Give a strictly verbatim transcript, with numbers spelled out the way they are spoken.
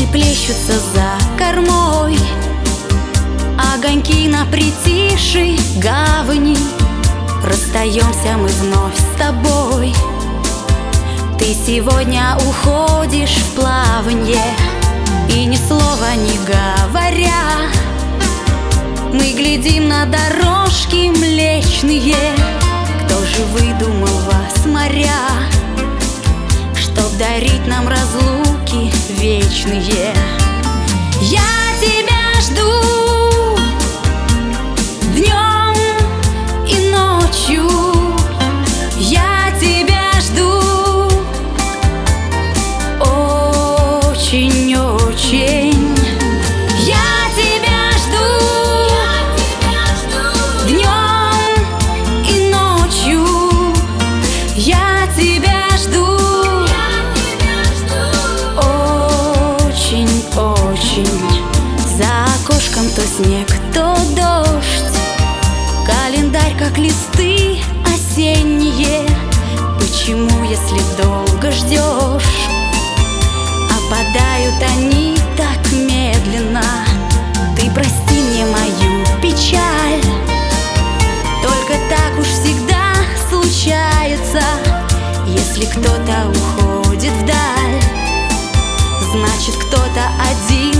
плещутся за кормой, огоньки на притихшей гавани. Расстаемся мы вновь с тобой. Ты сегодня уходишь в плаванье, и ни слова не говоря, мы глядим на дорожки млечные. Кто же выдумал вас, моря, чтоб дарить нам разлуки вечные? Я тебя жду днем и ночью, я тебя жду очень-очень. Я тебя жду днем и ночью, я тебя жду очень-очень. За окошком то снег, то дождь, календарь как листы осенние. Почему, если долго ждешь, опадают они так медленно? Ты прости мне мою печаль, только так уж всегда случается. Если кто-то уходит вдаль, значит кто-то один